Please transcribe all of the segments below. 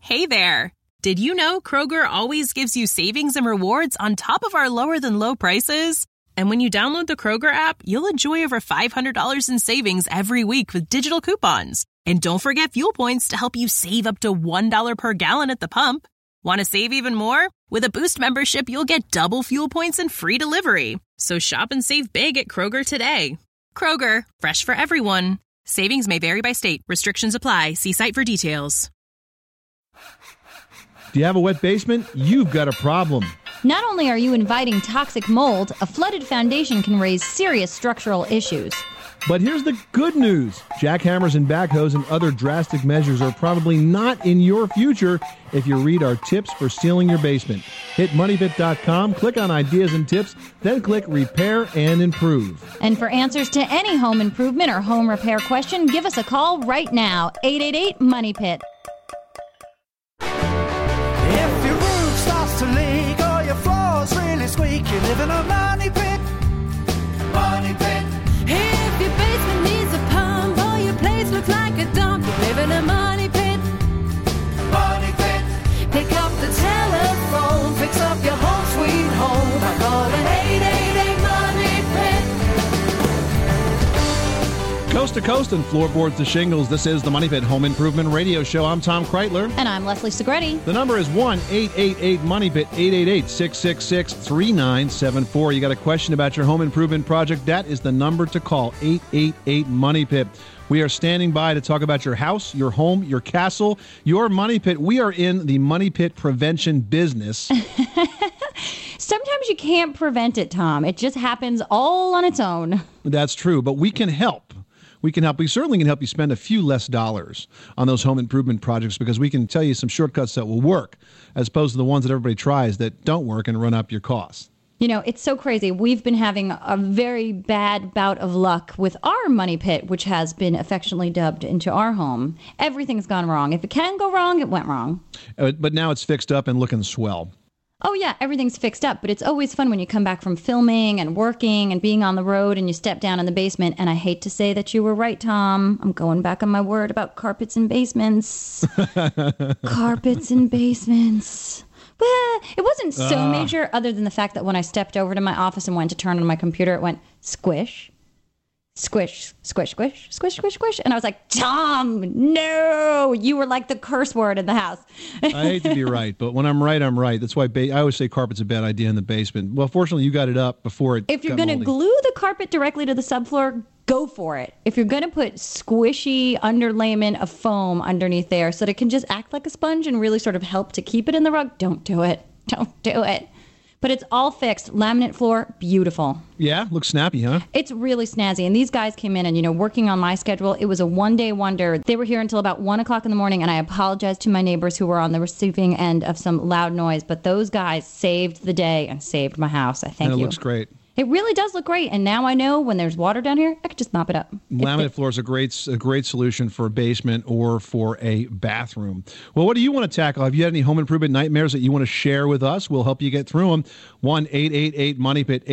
Hey there! Did you know Kroger always gives you savings and rewards on top of our lower-than-low prices? And when you download the Kroger app, you'll enjoy over $500 in savings every week with digital coupons. And don't forget fuel points to help you save up to $1 per gallon at the pump. Want to save even more? With a Boost membership, you'll get double fuel points and free delivery. So shop and save big at Kroger today. Kroger, fresh for everyone. Savings may vary by state. Restrictions apply. See site for details. Do you have a wet basement? You've got a problem. Not only are you inviting toxic mold, a flooded foundation can raise serious structural issues. But here's the good news. Jackhammers and backhoes and other drastic measures are probably not in your future if you read our tips for sealing your basement. Hit MoneyPit.com, click on Ideas and Tips, then click Repair and Improve. And for answers to any home improvement or home repair question, give us a call right now, 888-MONEYPIT. If your roof starts to leak or your floor's really squeak, you live in a money pit. Money pit. If your basement needs a pump or your place looks like a dump, you live in a money pit. Money pit. Pick up the telephone, fix up your home sweet home by calling 888-MONEY-PIT. Coast to coast and floorboards to shingles, this is the Money Pit Home Improvement Radio Show. I'm Tom Kreitler. And I'm Leslie Segretti. The number is 1-888-MONEY-PIT, 888-666-3974. You got a question about your home improvement project? That is the number to call, 888-MONEY-PIT. We are standing by to talk about your house, your home, your castle, your money pit. We are in the money pit prevention business. Sometimes you can't prevent it, Tom. It just happens all on its own. That's true, but we can help. We can help. We certainly can help you spend a few less dollars on those home improvement projects because we can tell you some shortcuts that will work as opposed to the ones that everybody tries that don't work and run up your costs. You know, it's so crazy. We've been having a very bad bout of luck with our money pit, which has been affectionately dubbed into our home. Everything's gone wrong. If it can go wrong, it went wrong. But now it's fixed up and looking swell. Oh, yeah, everything's fixed up, but it's always fun when you come back from filming and working and being on the road and you step down in the basement. And I hate to say that you were right, Tom. I'm going back on my word about carpets and basements. Carpets and basements. Well, it wasn't so major other than the fact that when I stepped over to my office and went to turn on my computer, it went squish. Squish, squish, squish, squish, squish, squish. And I was like, Tom, no, you were like the curse word in the house. I hate to be right, but when I'm right, I'm right. That's why I always say carpet's a bad idea in the basement. Well, fortunately, you got it up before it If you're going to glue the carpet directly to the subfloor, go for it. If you're going to put squishy underlayment of foam underneath there so that it can just act like a sponge and really sort of help to keep it in the rug, don't do it. Don't do it. But it's all fixed. Laminate floor, beautiful. Yeah, looks snappy, huh? It's really snazzy. And these guys came in and, you know, working on my schedule, it was a one-day wonder. They were here until about 1 o'clock in the morning, and I apologized to my neighbors who were on the receiving end of some loud noise. But those guys saved the day and saved my house. I thank you. And it looks great. It really does look great, and now I know when there's water down here, I could just mop it up. Laminate floor is a great solution for a basement or for a bathroom. Well, what do you want to tackle? Have you had any home improvement nightmares that you want to share with us? We'll help you get through them. 1-888-MONEYPIT,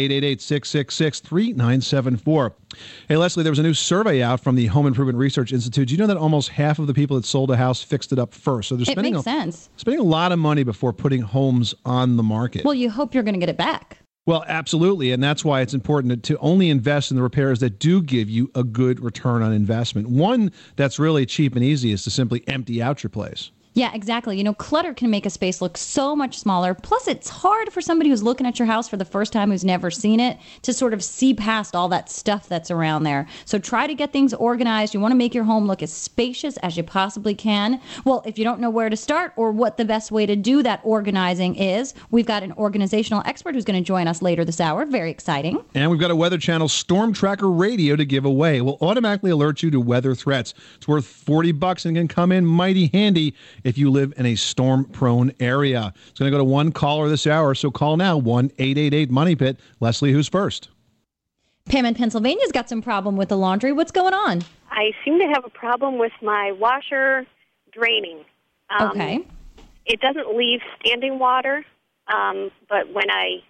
888-666-3974. Hey, Leslie, there was a new survey out from the Home Improvement Research Institute. Do you know that almost half of the people that sold a house fixed it up first? So they're spending a lot of money before putting homes on the market. Well, you hope you're going to get it back. Well, absolutely, and that's why it's important to only invest in the repairs that do give you a good return on investment. One that's really cheap and easy is to simply empty out your place. Yeah, exactly. You know, clutter can make a space look so much smaller. Plus, it's hard for somebody who's looking at your house for the first time who's never seen it to sort of see past all that stuff that's around there. So try to get things organized. You want to make your home look as spacious as you possibly can. Well, if you don't know where to start or what the best way to do that organizing is, we've got an organizational expert who's going to join us later this hour. Very exciting. And we've got a Weather Channel Storm Tracker radio to give away. We'll automatically alert you to weather threats. It's worth $40 and can come in mighty handy if you live in a storm-prone area. It's going to go to one caller this hour, so call now, 1-888-MONEYPIT. Leslie, who's first? Pam in Pennsylvania's got some problem with the laundry. What's going on? I seem to have a problem with my washer draining. Okay. It doesn't leave standing water, but when I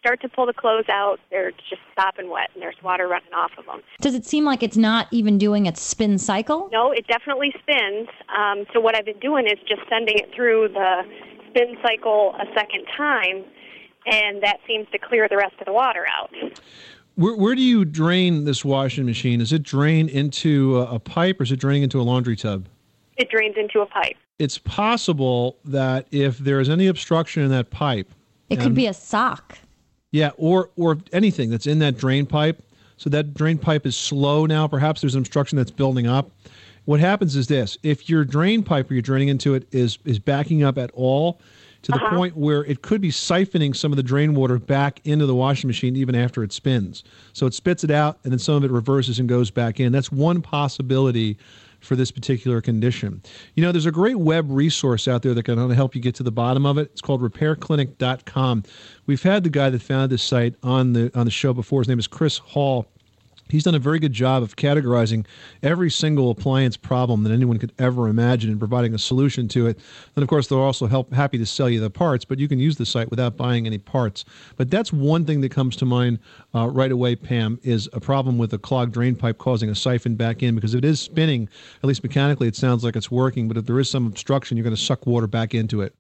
start to pull the clothes out, they're just sopping wet, and there's water running off of them. Does it seem like it's not even doing its spin cycle? No, it definitely spins. So what I've been doing is just sending it through the spin cycle a second time, and that seems to clear the rest of the water out. Where do you drain this washing machine? Is it drained into a pipe, or is it draining into a laundry tub? It drains into a pipe. It's possible that if there is any obstruction in that pipe, It could be a sock. yeah, or anything that's in that drain pipe, so that drain pipe is slow now, perhaps there's an obstruction that's building up. What happens is this: if your drain pipe where you're draining into it is backing up at all, to the point where it could be siphoning some of the drain water back into the washing machine even after it spins. So it spits it out, and then some of it reverses and goes back in. That's one possibility for this particular condition. You know, there's a great web resource out there that can help you get to the bottom of it. It's called repairclinic.com. We've had the guy that founded this site on the show before. His name is Chris Hall. He's done a very good job of categorizing every single appliance problem that anyone could ever imagine and providing a solution to it. And, of course, they're also happy to sell you the parts, but you can use the site without buying any parts. But that's one thing that comes to mind right away, Pam, is a problem with a clogged drain pipe causing a siphon back in, because if it is spinning, at least mechanically, it sounds like it's working. But if there is some obstruction, you're going to suck water back into it.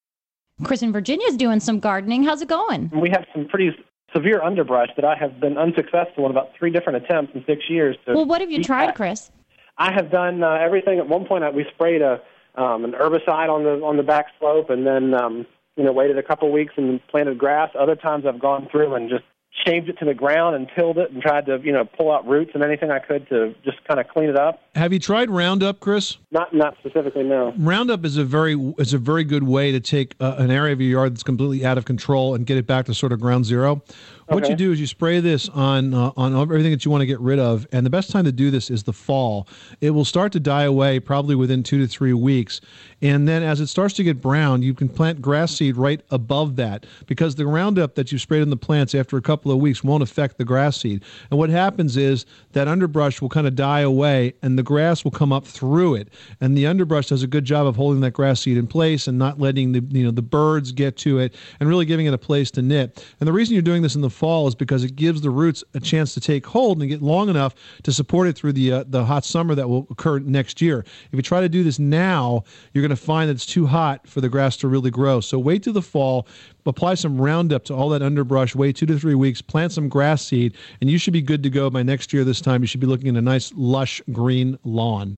Chris in Virginia is doing some gardening. How's it going? We have some pretty severe underbrush that I have been unsuccessful in about 3 different attempts in 6 years. Well, what have you tried, Chris? I have done everything. At one point, we sprayed an herbicide on the back slope, and then waited a couple weeks and planted grass. Other times, I've gone through and just shaved it to the ground and tilled it and tried to pull out roots and anything I could to just kind of clean it up. Have you tried Roundup, Chris? Not specifically, no. Roundup is a very good way to take an area of your yard that's completely out of control and get it back to sort of ground zero. What you do is you spray this on everything that you want to get rid of, and the best time to do this is the fall. It will start to die away probably within 2 to 3 weeks, and then as it starts to get brown, you can plant grass seed right above that, because the Roundup that you sprayed in the plants after a couple of weeks won't affect the grass seed. And what happens is that underbrush will kind of die away, and the grass will come up through it, and the underbrush does a good job of holding that grass seed in place and not letting the birds get to it, and really giving it a place to knit. And the reason you're doing this in the fall is because it gives the roots a chance to take hold and get long enough to support it through the hot summer that will occur next year. If you try to do this now, you're going to find that it's too hot for the grass to really grow. So wait till the fall, apply some Roundup to all that underbrush, wait 2 to 3 weeks, plant some grass seed, and you should be good to go by next year this time. You should be looking at a nice, lush, green lawn.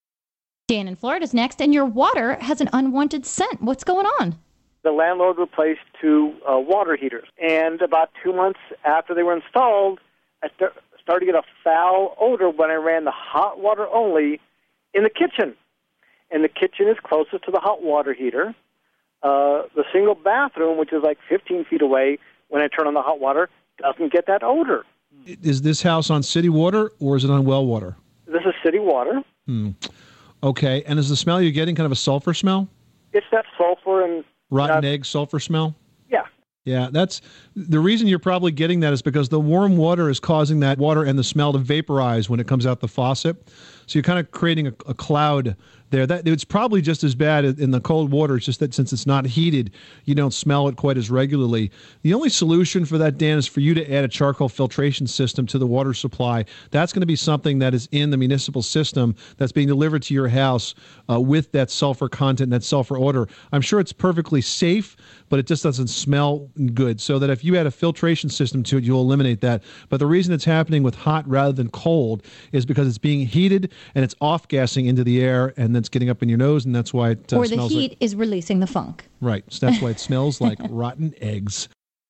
Dan in Florida's next, and your water has an unwanted scent. What's going on? The landlord replaced 2 water heaters. And about 2 months after they were installed, I started to get a foul odor when I ran the hot water only in the kitchen. And the kitchen is closest to the hot water heater. The single bathroom, which is like 15 feet away, when I turn on the hot water, doesn't get that odor. Is this house on city water or is it on well water? This is city water. Okay. And is the smell you're getting kind of a sulfur smell? It's that sulfur and rotten egg sulfur smell? Yeah. Yeah, that's the reason you're probably getting that is because the warm water is causing that water and the smell to vaporize when it comes out the faucet. So you're kind of creating a cloud there. It's probably just as bad in the cold water. It's just that since it's not heated, you don't smell it quite as regularly. The only solution for that, Dan, is for you to add a charcoal filtration system to the water supply. That's going to be something that is in the municipal system that's being delivered to your house with that sulfur content, that sulfur odor. I'm sure it's perfectly safe, but it just doesn't smell good. So that if you add a filtration system to it, you'll eliminate that. But the reason it's happening with hot rather than cold is because it's being heated and it's off-gassing into the air, and then it's getting up in your nose, and that's why it smells like... Or the heat is releasing the funk. Right. So that's why it smells like rotten eggs.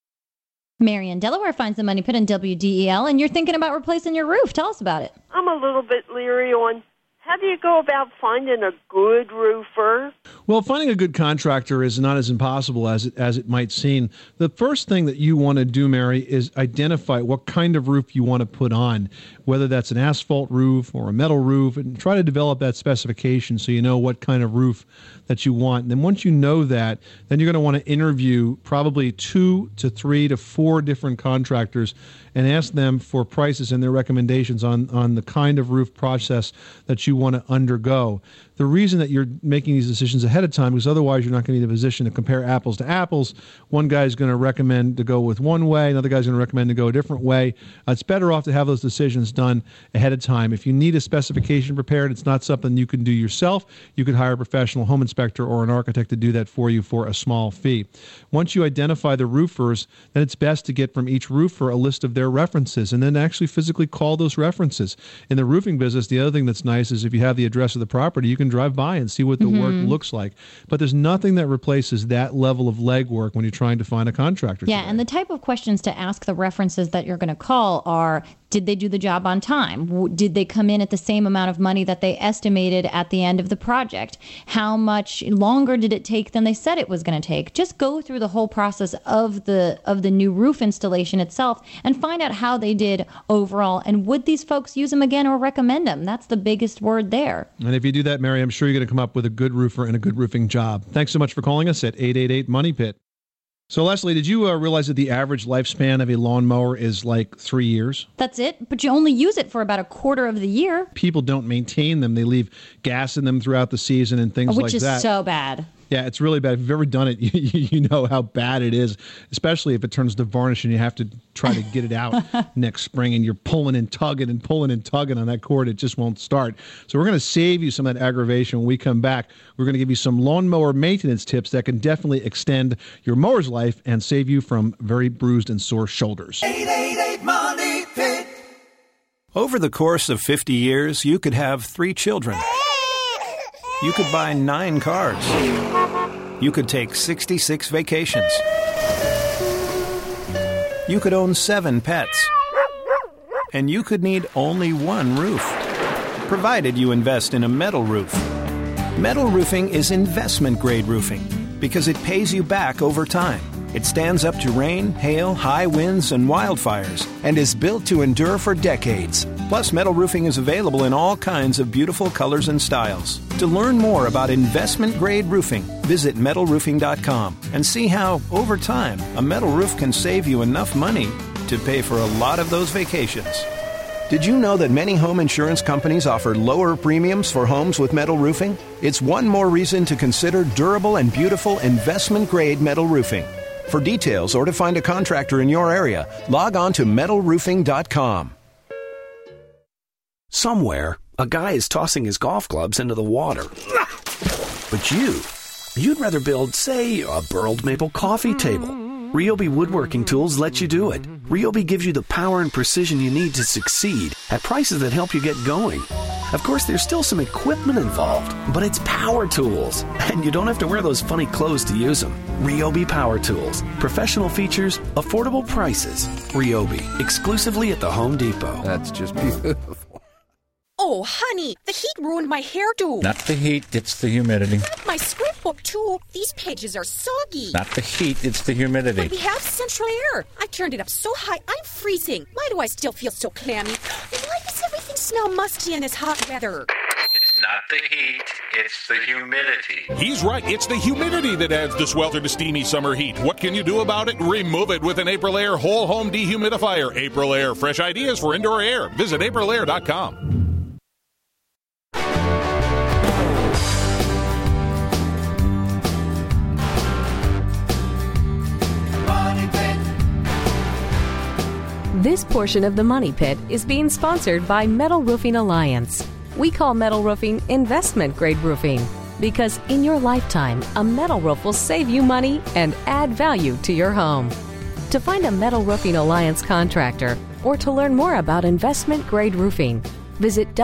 Mary in Delaware finds the Money Pit in WDEL, and you're thinking about replacing your roof. Tell us about it. I'm a little bit leery on how do you go about finding a good roofer? Well, finding a good contractor is not as impossible as it might seem. The first thing that you want to do, Mary, is identify what kind of roof you want to put on, whether that's an asphalt roof or a metal roof, and try to develop that specification so you know what kind of roof that you want. And then once you know that, then you're going to want to interview probably 2 to 3 to 4 different contractors and ask them for prices and their recommendations on the kind of roof process that you want to undergo. The reason that you're making these decisions ahead of time, because otherwise you're not going to be in a position to compare apples to apples. One guy's going to recommend to go with one way, another guy's going to recommend to go a different way. It's better off to have those decisions done ahead of time. If you need a specification prepared, it's not something you can do yourself. You could hire a professional home inspector or an architect to do that for you for a small fee. Once you identify the roofers, then it's best to get from each roofer a list of their references and then actually physically call those references. In the roofing business, the other thing that's nice is if you have the address of the property, you can drive by and see what the work looks like. But there's nothing that replaces that level of legwork when you're trying to find a contractor. Yeah, today. and the type of questions to ask the references that you're going to call are, did they do the job on time? Did they come in at the same amount of money that they estimated at the end of the project? How much longer did it take than they said it was going to take? Just go through the whole process of the new roof installation itself and find out how they did overall, and would these folks use them again or recommend them? That's the biggest word there. And if you do that, Mary, I'm sure you're going to come up with a good roofer and a good roofing job. Thanks so much for calling us at 888-MONEY-PIT. So, Leslie, did you realize that the average lifespan of a lawnmower is like 3 years? That's it, but you only use it for about a quarter of the year. People don't maintain them. They leave gas in them throughout the season and things like that. Which is so bad. Yeah, it's really bad. If you've ever done it, you know how bad it is, especially if it turns to varnish and you have to try to get it out next spring and you're pulling and tugging on that cord. It just won't start. So we're going to save you some of that aggravation when we come back. We're going to give you some lawnmower maintenance tips that can definitely extend your mower's life and save you from very bruised and sore shoulders. 888 Money Pit. Over the course of 50 years, you could have 3 children. You could buy 9 cars. You could take 66 vacations. You could own 7 pets. And you could need only 1 roof, provided you invest in a metal roof. Metal roofing is investment-grade roofing because it pays you back over time. It stands up to rain, hail, high winds, and wildfires, and is built to endure for decades. Plus, metal roofing is available in all kinds of beautiful colors and styles. To learn more about investment-grade roofing, visit metalroofing.com and see how, over time, a metal roof can save you enough money to pay for a lot of those vacations. Did you know that many home insurance companies offer lower premiums for homes with metal roofing? It's one more reason to consider durable and beautiful investment-grade metal roofing. For details or to find a contractor in your area, log on to metalroofing.com. Somewhere, a guy is tossing his golf clubs into the water. But you'd rather build, say, a burled maple coffee table. Ryobi Woodworking Tools lets you do it. Ryobi gives you the power and precision you need to succeed at prices that help you get going. Of course, there's still some equipment involved, but it's power tools, and you don't have to wear those funny clothes to use them. Ryobi Power Tools. Professional features, affordable prices. Ryobi, exclusively at the Home Depot. That's just beautiful. Oh, honey, the heat ruined my hairdo. Not the heat, it's the humidity. My scrapbook, too. These pages are soggy. Not the heat, it's the humidity. But we have central air. I turned it up so high, I'm freezing. Why do I still feel so clammy? Why does everything smell musty in this hot weather? It's not the heat, it's the humidity. He's right. It's the humidity that adds the swelter to steamy summer heat. What can you do about it? Remove it with an Aprilaire whole home dehumidifier. Aprilaire, fresh ideas for indoor air. Visit aprilaire.com. This portion of the Money Pit is being sponsored by Metal Roofing Alliance. We call metal roofing investment-grade roofing because in your lifetime, a metal roof will save you money and add value to your home. To find a Metal Roofing Alliance contractor or to learn more about investment-grade roofing, visit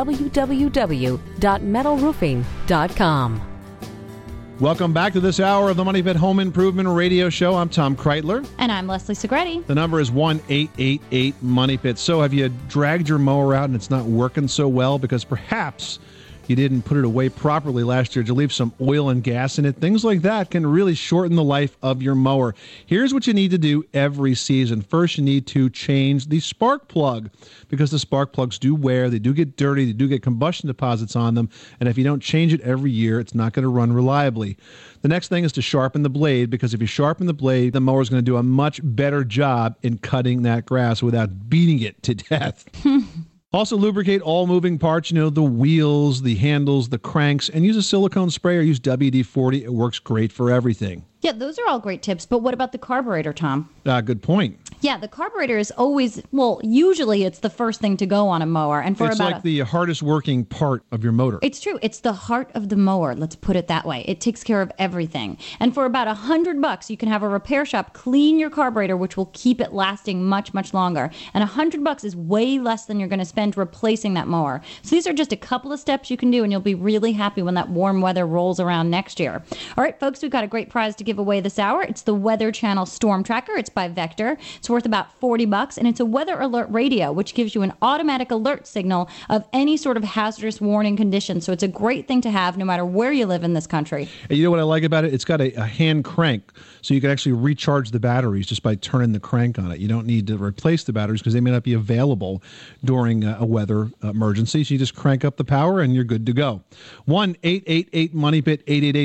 www.metalroofing.com. Welcome back to this hour of the Money Pit Home Improvement Radio Show. I'm Tom Kreitler. And I'm Leslie Segretti. The number is 1-888-MONEY-PIT. So have you dragged your mower out and it's not working so well because perhaps you didn't put it away properly last year? Did you leave some oil and gas in it? Things like that can really shorten the life of your mower. Here's what you need to do every season. First, you need to change the spark plug because the spark plugs do wear, they do get dirty, they do get combustion deposits on them, and if you don't change it every year, it's not going to run reliably. The next thing is to sharpen the blade, because if you sharpen the blade, the mower is going to do a much better job in cutting that grass without beating it to death. Also, lubricate all moving parts, the wheels, the handles, the cranks, and use a silicone spray or use WD-40. It works great for everything. Yeah, those are all great tips, but what about the carburetor, Tom? Good point. Yeah, the carburetor is always, usually it's the first thing to go on a mower. And it's like the hardest working part of your motor. It's true. It's the heart of the mower. Let's put it that way. It takes care of everything. And for about $100, you can have a repair shop clean your carburetor, which will keep it lasting much, much longer. And $100 is way less than you're going to spend replacing that mower. So these are just a couple of steps you can do, and you'll be really happy when that warm weather rolls around next year. All right, folks, we've got a great prize to give away this hour. It's the Weather Channel Storm Tracker. It's by Vector. It's worth about $40, and it's a weather alert radio, which gives you an automatic alert signal of any sort of hazardous warning condition. So it's a great thing to have no matter where you live in this country. And you know what I like about it? It's got a hand crank, so you can actually recharge the batteries just by turning the crank on it. You don't need to replace the batteries because they may not be available during a weather emergency. So you just crank up the power and you're good to go. 1-888-MONEYPIT,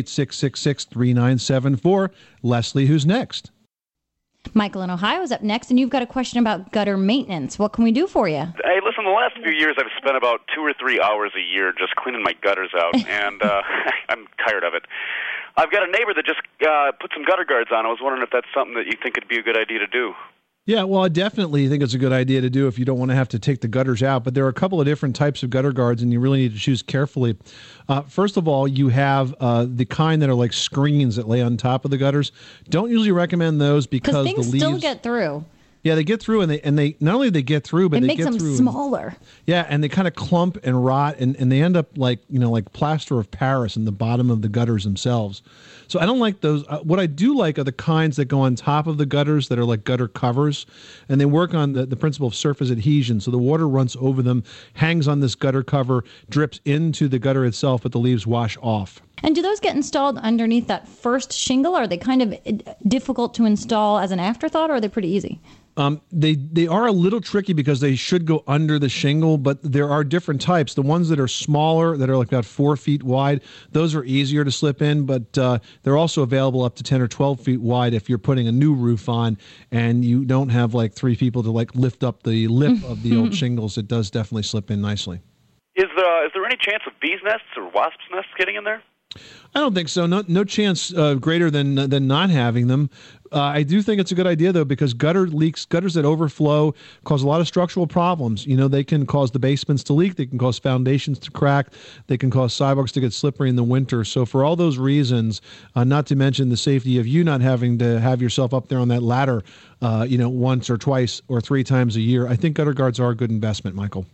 888-666-3974. Leslie, who's next? Michael in Ohio is up next, and you've got a question about gutter maintenance. What can we do for you? Hey, listen, the last few years I've spent about 2 or 3 hours a year just cleaning my gutters out, and I'm tired of it. I've got a neighbor that just put some gutter guards on. I was wondering if that's something that you think would be a good idea to do. Yeah, well, I definitely think it's a good idea to do if you don't want to have to take the gutters out. But there are a couple of different types of gutter guards, and you really need to choose carefully. First of all, you have the kind that are like screens that lay on top of the gutters. Don't usually recommend those because things the leaves still get through. Yeah, they get through, and they not only they get through, but it they makes get them through smaller. And they kind of clump and rot, and they end up like plaster of Paris in the bottom of the gutters themselves. So I don't like those. What I do like are the kinds that go on top of the gutters that are like gutter covers, and they work on the principle of surface adhesion. So the water runs over them, hangs on this gutter cover, drips into the gutter itself, but the leaves wash off. And do those get installed underneath that first shingle? Are they kind of difficult to install as an afterthought, or are they pretty easy? They are a little tricky because they should go under the shingle, but there are different types. The ones that are smaller, that are like about 4 feet wide, those are easier to slip in, but they're also available up to 10 or 12 feet wide if you're putting a new roof on and you don't have like 3 people to like lift up the lip of the old shingles. It does definitely slip in nicely. Is there any chance of bees' nests or wasps' nests getting in there? I don't think so. No chance greater than not having them. I do think it's a good idea, though, because gutters that overflow cause a lot of structural problems. They can cause the basements to leak. They can cause foundations to crack. They can cause sidewalks to get slippery in the winter. So for all those reasons, not to mention the safety of you not having to have yourself up there on that ladder, once or twice or 3 times a year, I think gutter guards are a good investment, Michael.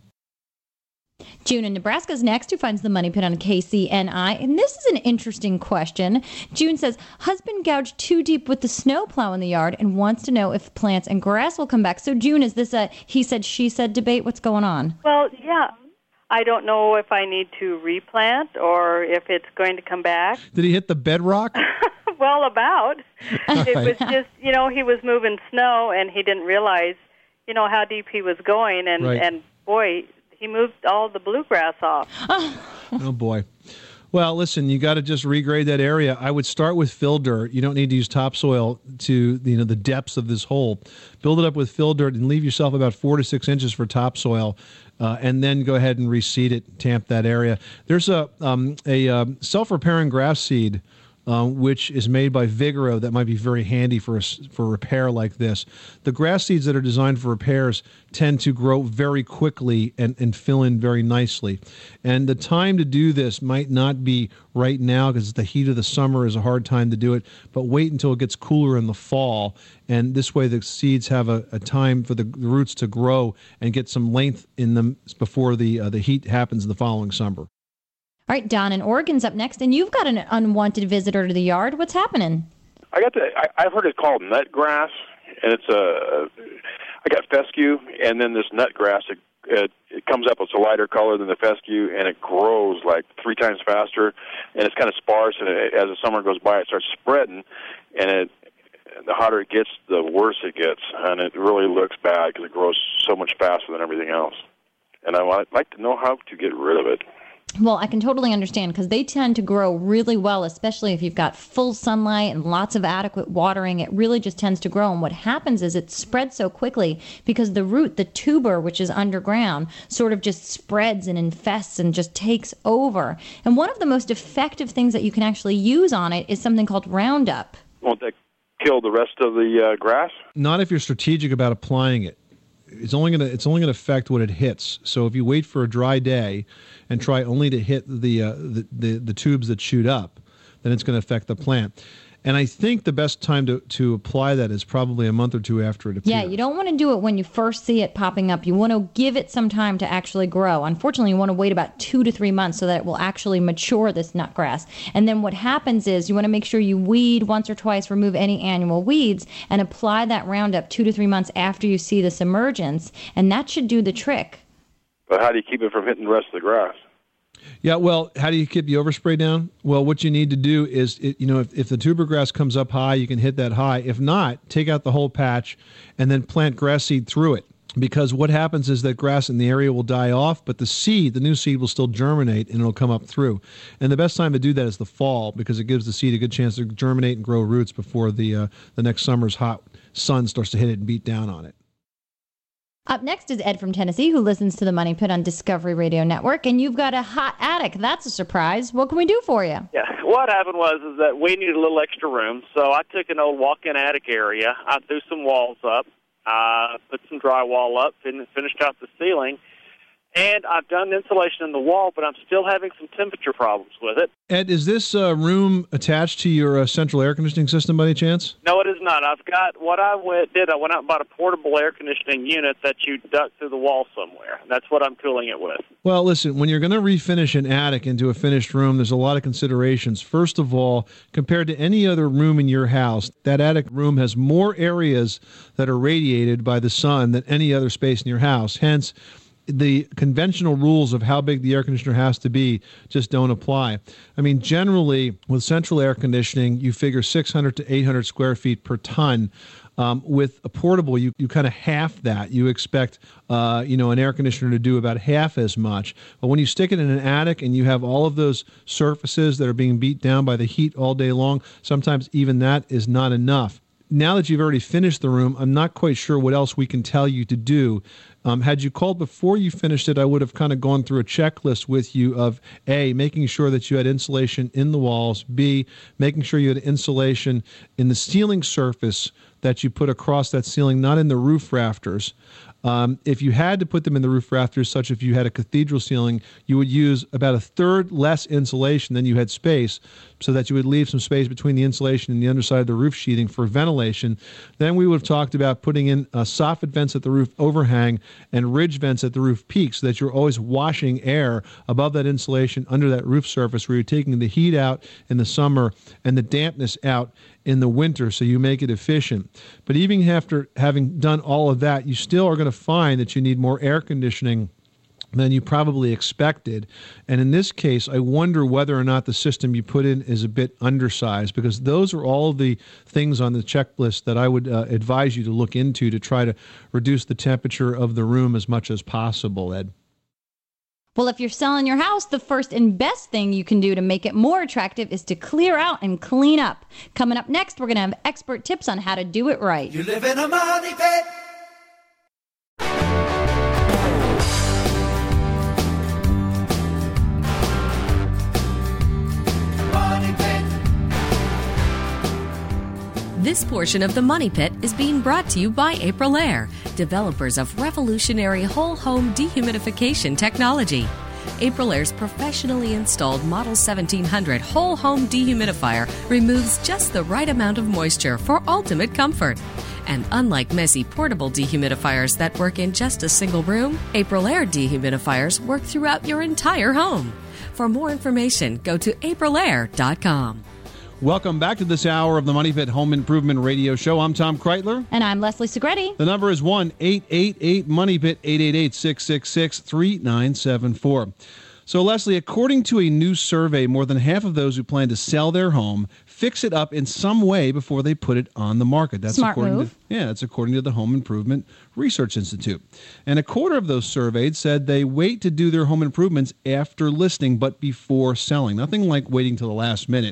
June in Nebraska is next, who finds the money pit on KCNI. And this is an interesting question. June says, husband gouged too deep with the snow plow in the yard and wants to know if plants and grass will come back. So, June, is this a he said, she said debate? What's going on? Well, yeah. I don't know if I need to replant or if it's going to come back. Did he hit the bedrock? Well, about. It was just, he was moving snow and he didn't realize, how deep he was going. And boy, he moved all the bluegrass off. Oh, boy. Well, listen, you got to just regrade that area. I would start with fill dirt. You don't need to use topsoil to the depths of this hole. Build it up with fill dirt and leave yourself about 4 to 6 inches for topsoil, and then go ahead and reseed it, tamp that area. There's a self-repairing grass seed, which is made by Vigoro, that might be very handy for repair like this. The grass seeds that are designed for repairs tend to grow very quickly and fill in very nicely. And the time to do this might not be right now because the heat of the summer is a hard time to do it, but wait until it gets cooler in the fall. And this way the seeds have a time for the roots to grow and get some length in them before the heat happens in the following summer. All right, Don in Oregon's up next, and you've got an unwanted visitor to the yard. What's happening? I've heard it called nut grass, and I got fescue, and then this nut grass, it comes up, it's a lighter color than the fescue, and it grows like 3 times faster, and it's kind of sparse, and as the summer goes by, it starts spreading, and the hotter it gets, the worse it gets, and it really looks bad because it grows so much faster than everything else. And I'd like to know how to get rid of it. Well, I can totally understand because they tend to grow really well, especially if you've got full sunlight and lots of adequate watering. It really just tends to grow. And what happens is it spreads so quickly because the root, the tuber, which is underground, sort of just spreads and infests and just takes over. And one of the most effective things that you can actually use on it is something called Roundup. Won't that kill the rest of the grass? Not if you're strategic about applying it. It's only going to affect what it hits. So if you wait for a dry day and try only to hit the tubes that shoot up, then it's going to affect the plant. And I think the best time to apply that is probably a month or two after it appears. Yeah, you don't want to do it when you first see it popping up. You want to give it some time to actually grow. Unfortunately, you want to wait about 2 to 3 months so that it will actually mature, this nutgrass. And then what happens is you want to make sure you weed once or twice, remove any annual weeds, and apply that Roundup 2 to 3 months after you see this emergence. And that should do the trick. But how do you keep it from hitting the rest of the grass? Yeah, well, how do you keep the overspray down? Well, what you need to do is, if the tuber grass comes up high, you can hit that high. If not, take out the whole patch and then plant grass seed through it. Because what happens is that grass in the area will die off, but the new seed will still germinate and it'll come up through. And the best time to do that is the fall because it gives the seed a good chance to germinate and grow roots before the next summer's hot sun starts to hit it and beat down on it. Up next is Ed from Tennessee, who listens to the Money Pit on Discovery Radio Network, and you've got a hot attic. That's a surprise. What can we do for you? Yeah, what happened is that we needed a little extra room, so I took an old walk-in attic area. I threw some walls up, put some drywall up, finished out the ceiling, and I've done insulation in the wall, but I'm still having some temperature problems with it. Ed, is this room attached to your central air conditioning system by any chance? No, it is not. I went out and bought a portable air conditioning unit that you duct through the wall somewhere. That's what I'm cooling it with. Well, listen, when you're going to refinish an attic into a finished room, there's a lot of considerations. First of all, compared to any other room in your house, that attic room has more areas that are radiated by the sun than any other space in your house. Hence, the conventional rules of how big the air conditioner has to be just don't apply. I mean, generally, with central air conditioning, you figure 600 to 800 square feet per ton. With a portable, you kind of half that. You expect, an air conditioner to do about half as much. But when you stick it in an attic and you have all of those surfaces that are being beat down by the heat all day long, sometimes even that is not enough. Now that you've already finished the room, I'm not quite sure what else we can tell you to do. Had you called before you finished it, I would have kind of gone through a checklist with you of A, making sure that you had insulation in the walls, B, making sure you had insulation in the ceiling surface that you put across that ceiling, not in the roof rafters. If you had to put them in the roof rafters, such if you had a cathedral ceiling, you would use about a third less insulation than you had space, so that you would leave some space between the insulation and the underside of the roof sheathing for ventilation. Then we would have talked about putting in soffit vents at the roof overhang and ridge vents at the roof peak, so that you're always washing air above that insulation under that roof surface, where you're taking the heat out in the summer and the dampness out in the winter, so you make it efficient. But even after having done all of that, you still are going to find that you need more air conditioning than you probably expected. And in this case, I wonder whether or not the system you put in is a bit undersized, because those are all the things on the checklist that I would advise you to look into to try to reduce the temperature of the room as much as possible, Ed. Well, if you're selling your house, the first and best thing you can do to make it more attractive is to clear out and clean up. Coming up next, we're going to have expert tips on how to do it right. You live in a money pit. Money pit. This portion of the Money Pit is being brought to you by Aprilaire, developers of revolutionary whole home dehumidification technology. Aprilaire's professionally installed Model 1700 whole home dehumidifier removes just the right amount of moisture for ultimate comfort. And unlike messy portable dehumidifiers that work in just a single room, Aprilaire dehumidifiers work throughout your entire home. For more information, go to aprilaire.com. Welcome back to this hour of the Money Pit Home Improvement Radio Show. I'm Tom Kreitler. And I'm Leslie Segretti. The number is 1-888-MONEY-PIT, 888-666-3974. So, Leslie, according to a new survey, more than half of those who plan to sell their home fix it up in some way before they put it on the market. That's Smart according move. that's according to the Home Improvement Research Institute. And a quarter of those surveyed said they wait to do their home improvements after listing, but before selling. Nothing like waiting till the last minute.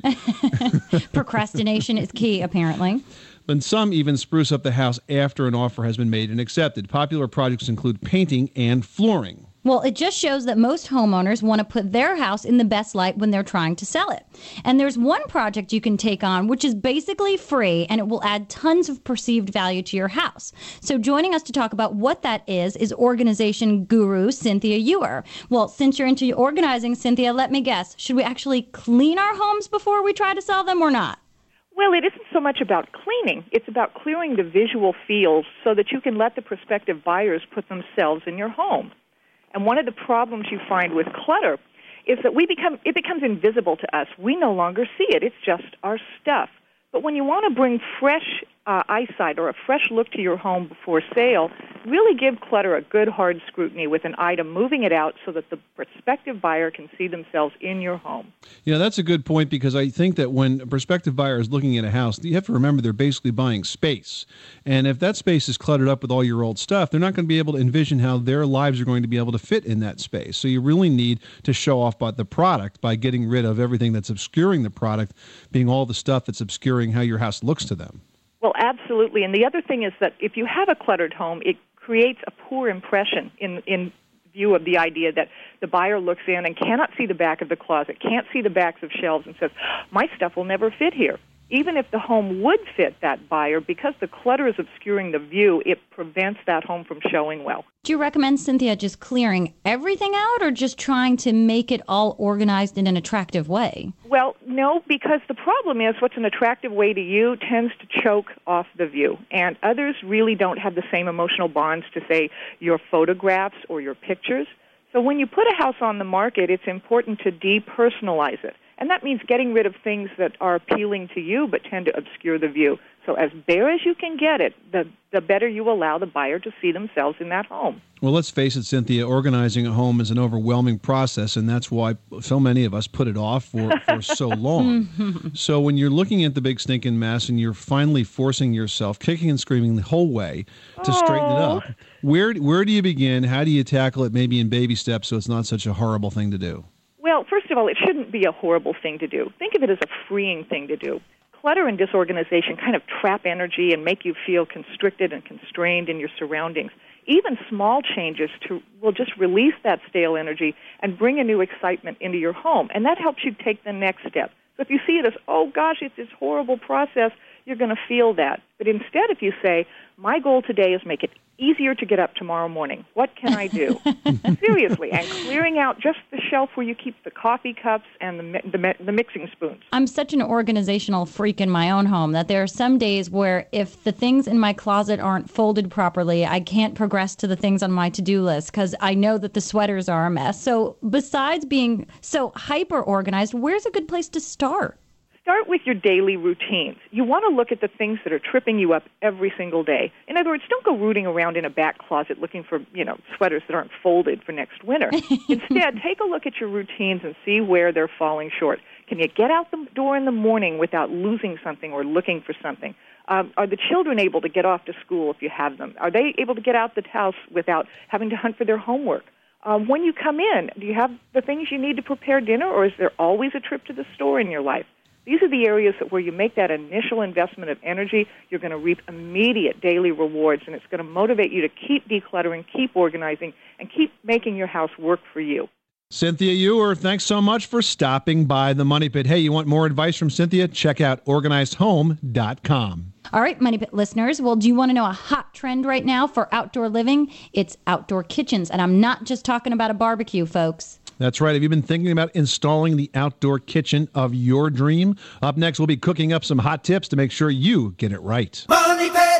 Procrastination is key, apparently. But some even spruce up the house after an offer has been made and accepted. Popular projects include painting and flooring. Well, it just shows that most homeowners want to put their house in the best light when they're trying to sell it. And there's one project you can take on, which is basically free, and it will add tons of perceived value to your house. So joining us to talk about what that is organization guru Cynthia Ewer. Well, since you're into organizing, Cynthia, let me guess. Should we actually clean our homes before we try to sell them or not? Well, it isn't so much about cleaning. It's about clearing the visual fields so that you can let the prospective buyers put themselves in your home. And one of the problems you find with clutter is that it becomes invisible to us. We no longer see it. It's just our stuff. But when you want to bring fresh eyesight or a fresh look to your home before sale, really give clutter a good hard scrutiny with an item, moving it out so that the prospective buyer can see themselves in your home. Yeah, that's a good point, because I think that when a prospective buyer is looking at a house, you have to remember they're basically buying space. And if that space is cluttered up with all your old stuff, they're not going to be able to envision how their lives are going to be able to fit in that space. So you really need to show off the product by getting rid of everything that's obscuring the product, being all the stuff that's obscuring how your house looks to them. Well, absolutely. And the other thing is that if you have a cluttered home, it creates a poor impression in view of the idea that the buyer looks in and cannot see the back of the closet, can't see the backs of shelves, and says, my stuff will never fit here. Even if the home would fit that buyer, because the clutter is obscuring the view, it prevents that home from showing well. Do you recommend, Cynthia, just clearing everything out or just trying to make it all organized in an attractive way? Well, no, because the problem is what's an attractive way to you tends to choke off the view. And others really don't have the same emotional bonds to, say, your photographs or your pictures. So when you put a house on the market, it's important to depersonalize it. And that means getting rid of things that are appealing to you but tend to obscure the view. So as bare as you can get it, the better you allow the buyer to see themselves in that home. Well, let's face it, Cynthia, organizing a home is an overwhelming process, and that's why so many of us put it off for so long. So when you're looking at the big stinking mess and you're finally forcing yourself, kicking and screaming the whole way to straighten it up, where do you begin? How do you tackle it maybe in baby steps so it's not such a horrible thing to do? Well, first of all, it shouldn't be a horrible thing to do. Think of it as a freeing thing to do. Clutter and disorganization kind of trap energy and make you feel constricted and constrained in your surroundings. Even small changes will just release that stale energy and bring a new excitement into your home, and that helps you take the next step. So if you see it as, oh gosh, it's this horrible process, you're going to feel that. But instead, if you say, my goal today is make it easier to get up tomorrow morning. What can I do? Seriously, and clearing out just the shelf where you keep the coffee cups and the mixing spoons. I'm such an organizational freak in my own home that there are some days where if the things in my closet aren't folded properly, I can't progress to the things on my to-do list because I know that the sweaters are a mess. So besides being so hyper-organized, where's a good place to start? Start with your daily routines. You want to look at the things that are tripping you up every single day. In other words, don't go rooting around in a back closet looking for, sweaters that aren't folded for next winter. Instead, take a look at your routines and see where they're falling short. Can you get out the door in the morning without losing something or looking for something? Are the children able to get off to school if you have them? Are they able to get out the house without having to hunt for their homework? When you come in, do you have the things you need to prepare dinner, or is there always a trip to the store in your life? These are the areas where you make that initial investment of energy, you're going to reap immediate daily rewards, and it's going to motivate you to keep decluttering, keep organizing, and keep making your house work for you. Cynthia Ewer, thanks so much for stopping by the Money Pit. Hey, you want more advice from Cynthia? Check out OrganizedHome.com. All right, Money Pit listeners. Well, do you want to know a hot trend right now for outdoor living? It's outdoor kitchens, and I'm not just talking about a barbecue, folks. That's right. Have you been thinking about installing the outdoor kitchen of your dream? Up next, we'll be cooking up some hot tips to make sure you get it right. Money Pit!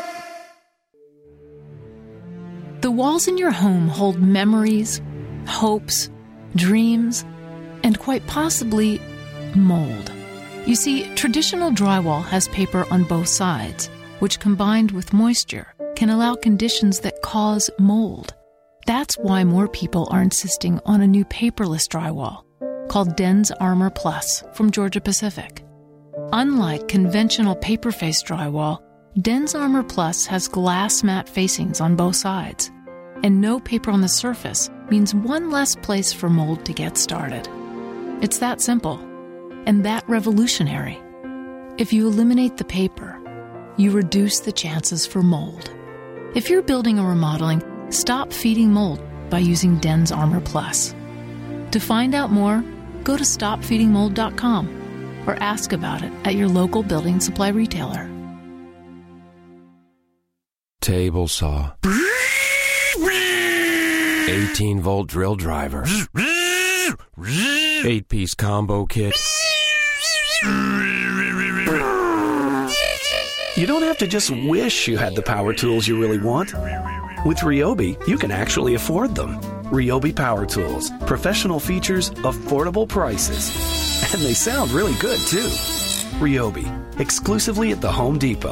The walls in your home hold memories, hopes, dreams, and quite possibly mold. You see, traditional drywall has paper on both sides, which combined with moisture can allow conditions that cause mold. That's why more people are insisting on a new paperless drywall called Den's Armor Plus from Georgia Pacific. Unlike conventional paper-faced drywall, Den's Armor Plus has glass mat facings on both sides. And no paper on the surface means one less place for mold to get started. It's that simple, and that revolutionary. If you eliminate the paper, you reduce the chances for mold. If you're building or remodeling, stop feeding mold by using Den's Armor Plus. To find out more, go to stopfeedingmold.com or ask about it at your local building supply retailer. Table saw. 18-volt drill driver. 8-piece combo kit. You don't have to just wish you had the power tools you really want. With Ryobi, you can actually afford them. Ryobi Power Tools. Professional features, affordable prices. And they sound really good, too. Ryobi. Exclusively at the Home Depot.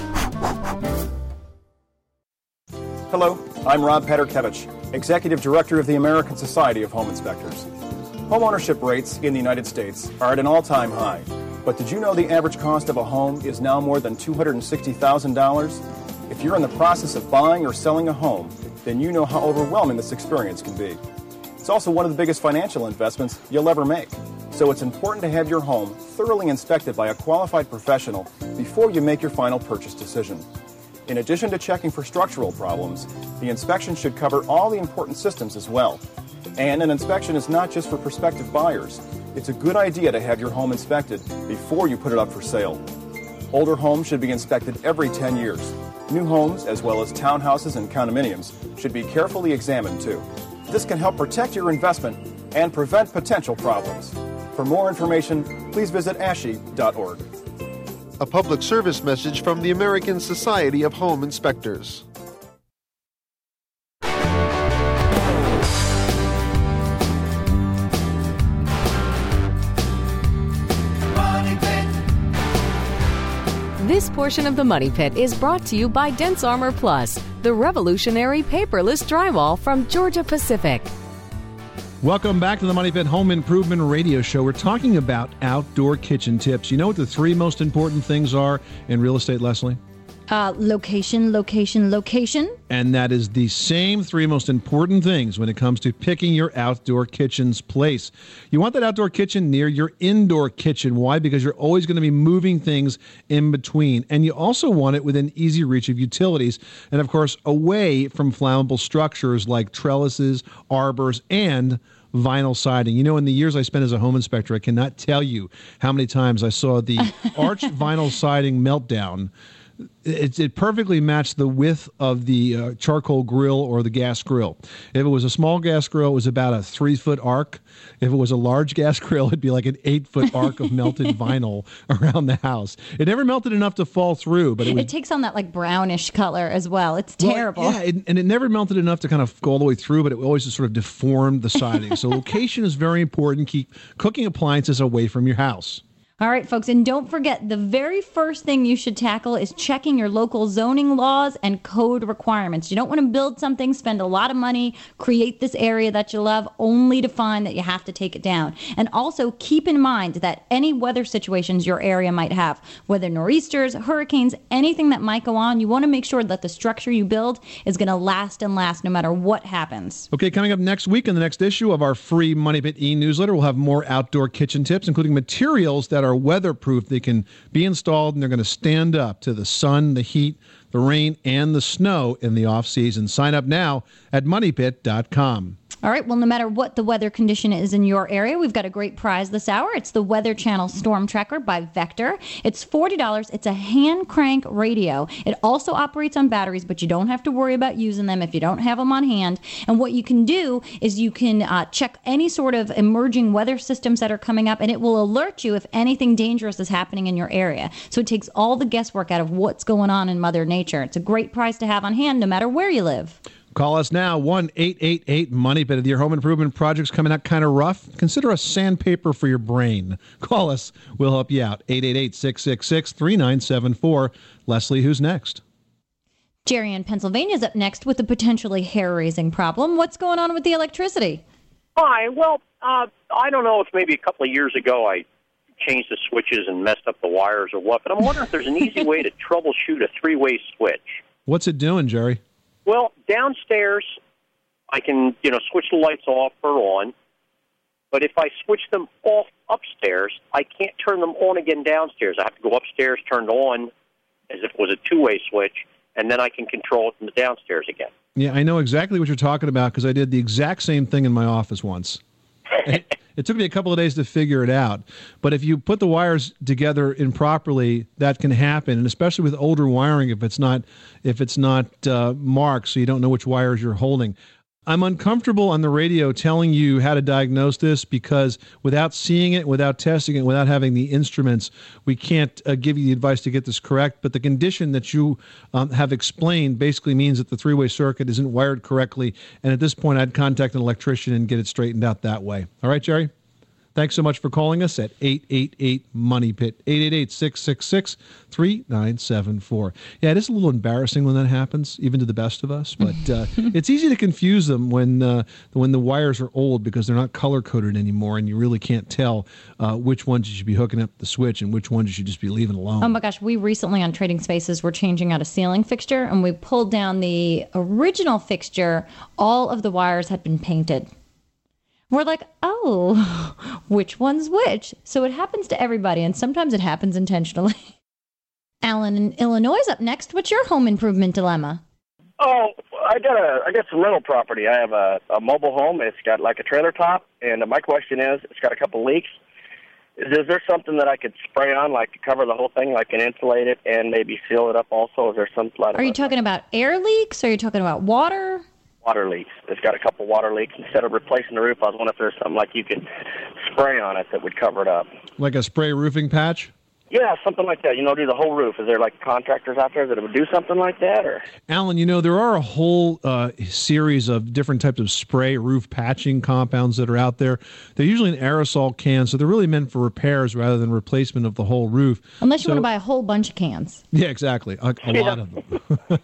Hello, I'm Rob Peterkevich, Executive Director of the American Society of Home Inspectors. Homeownership rates in the United States are at an all-time high. But did you know the average cost of a home is now more than $260,000? If you're in the process of buying or selling a home, then you know how overwhelming this experience can be. It's also one of the biggest financial investments you'll ever make. So it's important to have your home thoroughly inspected by a qualified professional before you make your final purchase decision. In addition to checking for structural problems, the inspection should cover all the important systems as well. And an inspection is not just for prospective buyers. It's a good idea to have your home inspected before you put it up for sale. Older homes should be inspected every 10 years. New homes, as well as townhouses and condominiums, should be carefully examined too. This can help protect your investment and prevent potential problems. For more information, please visit ASHI.org. A public service message from the American Society of Home Inspectors. This portion of the Money Pit is brought to you by Den's Armor Plus, the revolutionary paperless drywall from Georgia Pacific. Welcome back to the Money Pit Home Improvement Radio Show. We're talking about outdoor kitchen tips. You know what the three most important things are in real estate, Leslie? Location, location, location. And that is the same three most important things when it comes to picking your outdoor kitchen's place. You want that outdoor kitchen near your indoor kitchen. Why? Because you're always going to be moving things in between. And you also want it within easy reach of utilities. And, of course, away from flammable structures like trellises, arbors, and vinyl siding. You know, in the years I spent as a home inspector, I cannot tell you how many times I saw the arched vinyl siding meltdown. It perfectly matched the width of the charcoal grill or the gas grill. If it was a small gas grill, it was about a 3-foot arc. If it was a large gas grill, it'd be like an 8-foot arc of melted vinyl around the house. It never melted enough to fall through, but it takes on that like brownish color as well. It's terrible. Well, yeah, and it never melted enough to kind of go all the way through, but it always just sort of deformed the siding. So location is very important. Keep cooking appliances away from your house. All right, folks, and don't forget, the very first thing you should tackle is checking your local zoning laws and code requirements. You don't want to build something, spend a lot of money, create this area that you love, only to find that you have to take it down. And also keep in mind that any weather situations your area might have, whether nor'easters, hurricanes, anything that might go on, you want to make sure that the structure you build is going to last and last no matter what happens. Okay, coming up next week in the next issue of our free Money Pit e-newsletter, we'll have more outdoor kitchen tips, including materials that are weatherproof. They can be installed and they're going to stand up to the sun, the heat, the rain, and the snow in the off-season. Sign up now at moneypit.com. All right, well, no matter what the weather condition is in your area, we've got a great prize this hour. It's the Weather Channel Storm Tracker by Vector. It's $40. It's a hand crank radio. It also operates on batteries, but you don't have to worry about using them if you don't have them on hand. And what you can do is you can check any sort of emerging weather systems that are coming up, and it will alert you if anything dangerous is happening in your area. So it takes all the guesswork out of what's going on in Mother Nature. It's a great prize to have on hand no matter where you live. Call us now, 1-888-MONEY-PIT. If your home improvement project's coming out kind of rough, consider us sandpaper for your brain. Call us. We'll help you out. 888-666-3974. Leslie, who's next? Jerry in Pennsylvania is up next with a potentially hair-raising problem. What's going on with the electricity? Hi. Well, I don't know if maybe a couple of years ago I changed the switches and messed up the wires or what, but I'm wondering if there's an easy way to troubleshoot a three-way switch. What's it doing, Jerry? Well, downstairs, I can, switch the lights off or on, but if I switch them off upstairs, I can't turn them on again downstairs. I have to go upstairs, turn it on as if it was a two-way switch, and then I can control it from the downstairs again. Yeah, I know exactly what you're talking about because I did the exact same thing in my office once. It took me a couple of days to figure it out. But if you put the wires together improperly, that can happen, and especially with older wiring if it's not marked, so you don't know which wires you're holding. I'm uncomfortable on the radio telling you how to diagnose this because without seeing it, without testing it, without having the instruments, we can't give you the advice to get this correct. But the condition that you have explained basically means that the three-way circuit isn't wired correctly. And at this point, I'd contact an electrician and get it straightened out that way. All right, Jerry? Thanks so much for calling us at 888-MONEY-PIT, 888-666-3974. Yeah, it is a little embarrassing when that happens, even to the best of us. But it's easy to confuse them when the wires are old because they're not color-coded anymore, and you really can't tell which ones you should be hooking up the switch and which ones you should just be leaving alone. Oh, my gosh. We recently on Trading Spaces were changing out a ceiling fixture, and we pulled down the original fixture. All of the wires had been painted. We're like, oh, which one's which? So it happens to everybody, and sometimes it happens intentionally. Alan in Illinois is up next. What's your home improvement dilemma? Oh, I got some rental property. I have a mobile home. It's got like a trailer top, and my question is, it's got a couple leaks. Is there something that I could spray on, like to cover the whole thing, like can insulate it and maybe seal it up also? Is there some? Are you talking about air leaks? Or are you talking about water? Water leaks. It's got a couple water leaks. Instead of replacing the roof, I was wondering if there's something like you could spray on it that would cover it up. Like a spray roofing patch? Yeah, something like that. Do the whole roof. Is there like contractors out there that would do something like that? Or Alan, there are a whole series of different types of spray roof patching compounds that are out there. They're usually in aerosol cans, so they're really meant for repairs rather than replacement of the whole roof. Unless you want to buy a whole bunch of cans. Yeah, exactly. A lot of them.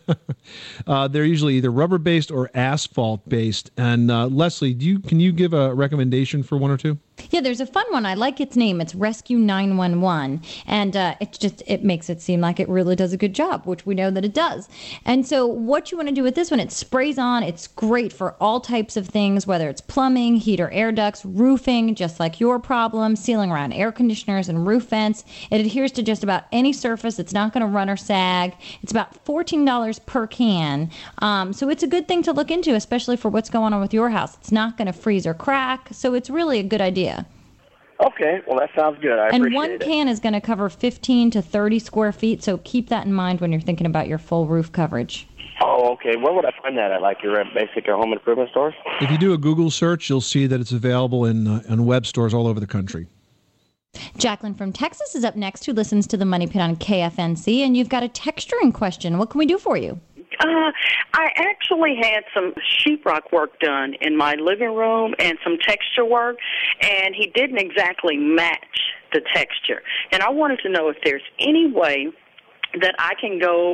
They're usually either rubber-based or asphalt-based. And Leslie, can you give a recommendation for one or two? Yeah, there's a fun one. I like its name. It's Rescue 911, and it makes it seem like it really does a good job, which we know that it does. And so what you want to do with this one, it sprays on. It's great for all types of things, whether it's plumbing, heater, air ducts, roofing, just like your problem, sealing around air conditioners and roof vents. It adheres to just about any surface. It's not going to run or sag. It's about $14 per can. So it's a good thing to look into, especially for what's going on with your house. It's not going to freeze or crack, so it's really a good idea. Okay, well, that sounds good. I appreciate it. And one can is going to cover 15 to 30 square feet, so keep that in mind when you're thinking about your full roof coverage. Oh, okay. Where would I find that at, like your basic home improvement stores? If you do a Google search, you'll see that it's available in web stores all over the country. Jacqueline from Texas is up next, who listens to the Money Pit on KFNC, and you've got a texturing question. What can we do for you? I actually had some sheetrock work done in my living room and some texture work, and he didn't exactly match the texture. And I wanted to know if there's any way that I can go,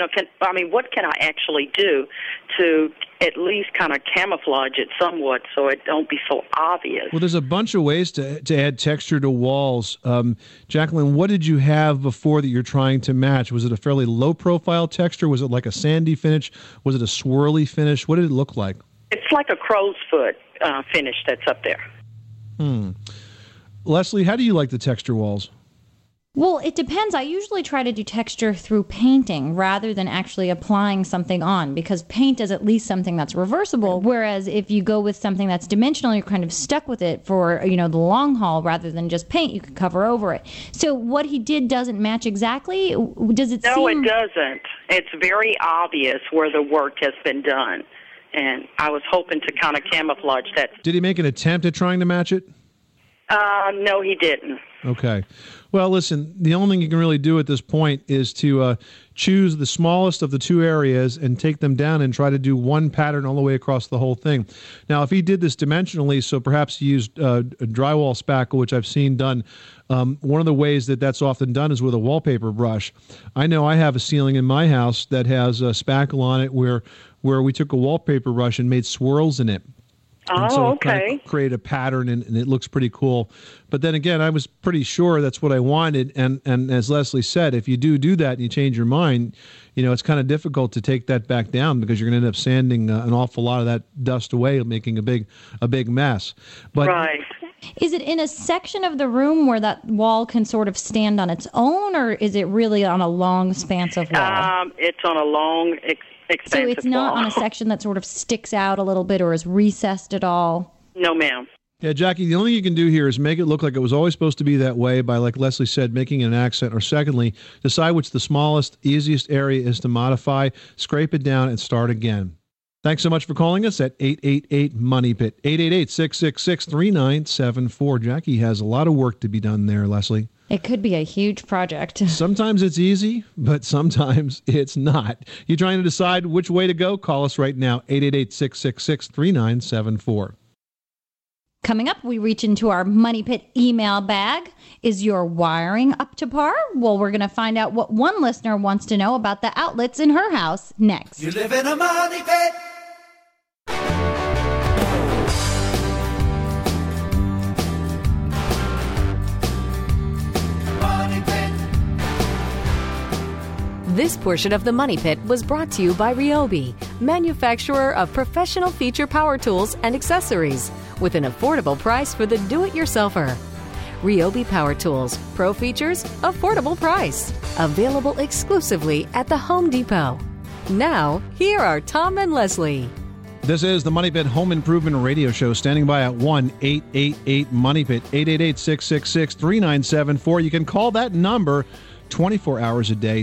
what can I actually do to at least kind of camouflage it somewhat so it don't be so obvious? Well, there's a bunch of ways to add texture to walls. Jacqueline, what did you have before that you're trying to match? Was it a fairly low-profile texture? Was it like a sandy finish? Was it a swirly finish? What did it look like? It's like a crow's foot finish that's up there. Leslie, how do you like the texture walls? Well, it depends. I usually try to do texture through painting rather than actually applying something on, because paint is at least something that's reversible, whereas if you go with something that's dimensional, you're kind of stuck with it for, the long haul rather than just paint. You could cover over it. So what he did doesn't match exactly? Does it seem... No, it doesn't. It's very obvious where the work has been done, and I was hoping to kind of camouflage that. Did he make an attempt at trying to match it? No, he didn't. Okay. Well, listen, the only thing you can really do at this point is to choose the smallest of the two areas and take them down and try to do one pattern all the way across the whole thing. Now, if he did this dimensionally, so perhaps he used a drywall spackle, which I've seen done, one of the ways that that's often done is with a wallpaper brush. I know I have a ceiling in my house that has a spackle on it where we took a wallpaper brush and made swirls in it. And Oh, so okay. create a pattern, and it looks pretty cool. But then again, I was pretty sure that's what I wanted. And as Leslie said, if you do that and you change your mind, it's kind of difficult to take that back down because you're going to end up sanding an awful lot of that dust away, making a big mess. But Right. Is it in a section of the room where that wall can sort of stand on its own, or is it really on a long, expansive wall? It's on a long, expansive So it's not wall. on a section that sort of sticks out a little bit or is recessed at all? No, ma'am. Yeah, Jackie, the only thing you can do here is make it look like it was always supposed to be that way by, like Leslie said, making an accent. Or secondly, decide which the smallest, easiest area is to modify, scrape it down, and start again. Thanks so much for calling us at 888-MONEY-PIT, 888-666-3974. Jackie has a lot of work to be done there, Leslie. It could be a huge project. Sometimes it's easy, but sometimes it's not. You trying to decide which way to go? Call us right now, 888-666-3974. Coming up, we reach into our Money Pit email bag. Is your wiring up to par? Well, we're going to find out what one listener wants to know about the outlets in her house next. You live in a money pit. Money pit. This portion of the Money Pit was brought to you by Ryobi, manufacturer of professional feature power tools and accessories, with an affordable price for the do-it-yourselfer. Ryobi Power Tools, pro features, affordable price. Available exclusively at the Home Depot. Now, here are Tom and Leslie. This is the Money Pit Home Improvement Radio Show, standing by at 1-888-MONEY-PIT, 888-666-3974. You can call that number 24 hours a day,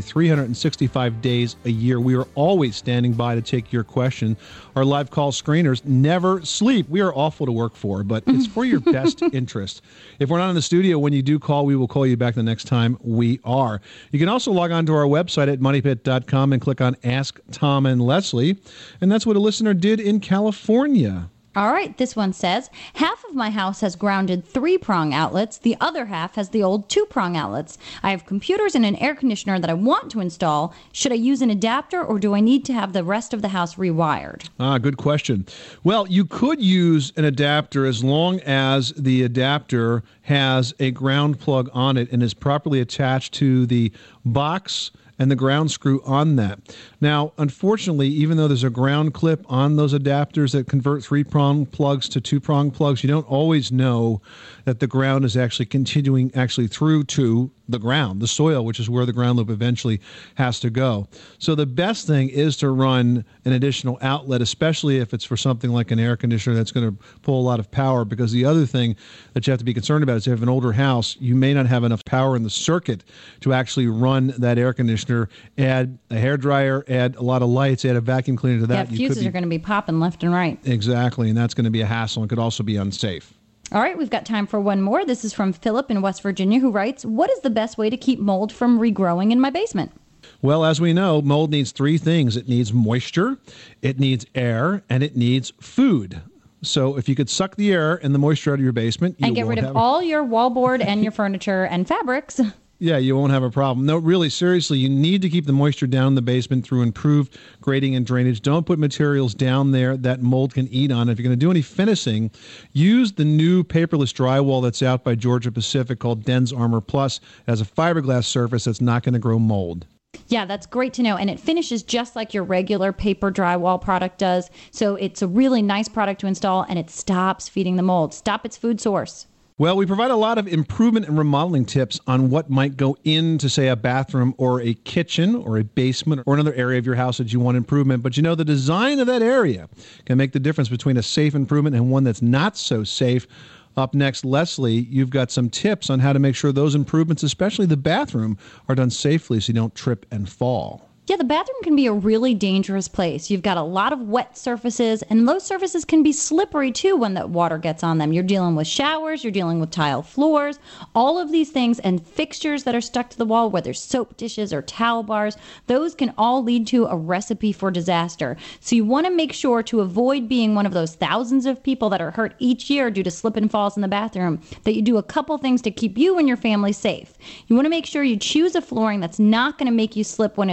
365 days a year. We are always standing by to take your question. Our live call screeners never sleep. We are awful to work for, but it's for your best interest. If we're not in the studio when you do call, we will call you back the next time we are. You can also log on to our website at moneypit.com and click on Ask Tom and Leslie. And that's what a listener did in California. All right, this one says, half of my house has grounded 3-prong outlets. The other half has the old 2-prong outlets. I have computers and an air conditioner that I want to install. Should I use an adapter, or do I need to have the rest of the house rewired? Good question. Well, you could use an adapter as long as the adapter has a ground plug on it and is properly attached to the box and the ground screw on that. Now, unfortunately, even though there's a ground clip on those adapters that convert 3-prong plugs to 2-prong plugs, you don't always know that the ground is actually continuing through to the ground, the soil, which is where the ground loop eventually has to go. So the best thing is to run an additional outlet, especially if it's for something like an air conditioner that's going to pull a lot of power, because the other thing that you have to be concerned about is if you have an older house, you may not have enough power in the circuit to actually run that air conditioner, add a hairdryer, add a lot of lights, add a vacuum cleaner to that. Yeah, fuses are going to be popping left and right. Exactly, and that's going to be a hassle and could also be unsafe. All right, we've got time for one more. This is from Philip in West Virginia, who writes, what is the best way to keep mold from regrowing in my basement? Well, as we know, mold needs 3 things. It needs moisture, it needs air, and it needs food. So if you could suck the air and the moisture out of your basement, and get rid of all your wallboard and your furniture and fabrics. Yeah, you won't have a problem. No, really, seriously, you need to keep the moisture down in the basement through improved grading and drainage. Don't put materials down there that mold can eat on. If you're going to do any finishing, use the new paperless drywall that's out by Georgia Pacific called Dens Armor Plus. It has a fiberglass surface that's not going to grow mold. Yeah, that's great to know. And it finishes just like your regular paper drywall product does. So it's a really nice product to install, and it stops feeding the mold. Stop its food source. Well, we provide a lot of improvement and remodeling tips on what might go into, say, a bathroom or a kitchen or a basement or another area of your house that you want improvement. But the design of that area can make the difference between a safe improvement and one that's not so safe. Up next, Leslie, you've got some tips on how to make sure those improvements, especially the bathroom, are done safely so you don't trip and fall. Yeah, the bathroom can be a really dangerous place. You've got a lot of wet surfaces, and those surfaces can be slippery too when the water gets on them. You're dealing with showers, you're dealing with tile floors, all of these things, and fixtures that are stuck to the wall, whether soap dishes or towel bars, those can all lead to a recipe for disaster. So you want to make sure to avoid being one of those thousands of people that are hurt each year due to slip and falls in the bathroom, that you do a couple things to keep you and your family safe. You want to make sure you choose a flooring that's not going to make you slip when it's wet.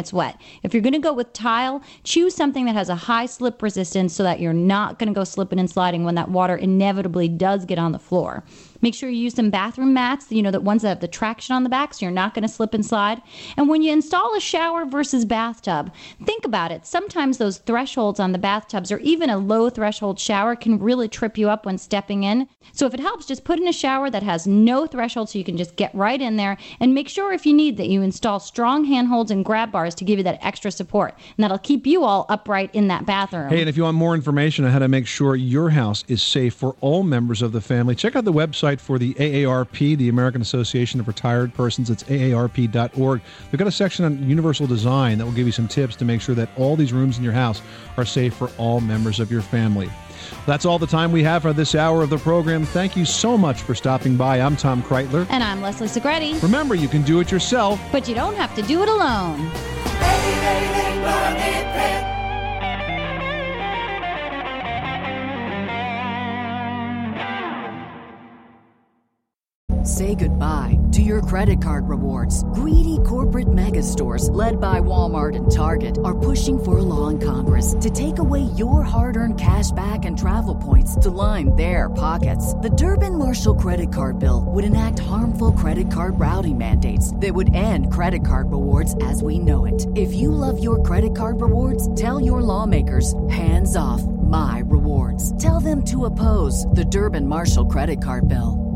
If you're going to go with tile, choose something that has a high slip resistance so that you're not going to go slipping and sliding when that water inevitably does get on the floor. Make sure you use some bathroom mats, the ones that have the traction on the back so you're not going to slip and slide. And when you install a shower versus bathtub, think about it. Sometimes those thresholds on the bathtubs or even a low threshold shower can really trip you up when stepping in. So if it helps, just put in a shower that has no threshold so you can just get right in there, and make sure if you need that you install strong handholds and grab bars to give you that extra support. And that'll keep you all upright in that bathroom. Hey, and if you want more information on how to make sure your house is safe for all members of the family, check out the website for the AARP, the American Association of Retired Persons. It's aarp.org. They've got a section on universal design that will give you some tips to make sure that all these rooms in your house are safe for all members of your family. That's all the time we have for this hour of the program. Thank you so much for stopping by. I'm Tom Kreitler. And I'm Leslie Segretti. Remember, you can do it yourself, but you don't have to do it alone. Say goodbye to your credit card rewards. Greedy corporate mega stores, led by Walmart and Target, are pushing for a law in Congress to take away your hard-earned cash back and travel points to line their pockets. The Durbin-Marshall credit card bill would enact harmful credit card routing mandates that would end credit card rewards as we know it. If you love your credit card rewards, tell your lawmakers, hands off my rewards. Tell them to oppose the Durbin-Marshall credit card bill.